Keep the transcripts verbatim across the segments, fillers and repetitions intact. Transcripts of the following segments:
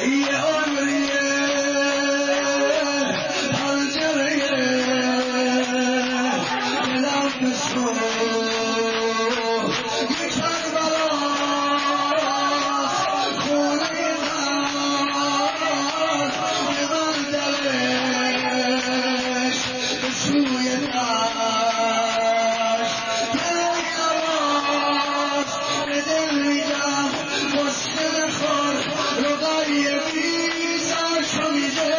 یه عمریه پنجره دلم بسو یه کربلا خونه من به من درش به سوی دشت دل نواز به دل میدم مشکل خور رقای بیزار شو میده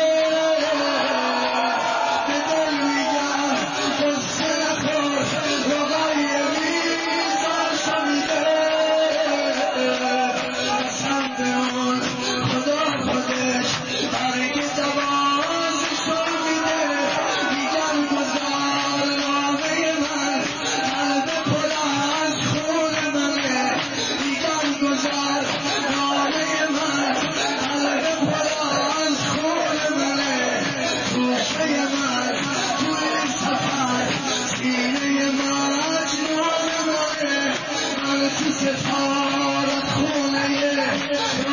به دل میگم مشکل خور رقای بیزار شو میده قسم به اون خدا خودش برگ دوازشو میده میگن گذار نامه من قلب پر از خون منه میگن گذار نامه من قلب پر از خون منه توشه من توی سفر سینه مجنون منه من تو ستارت خونه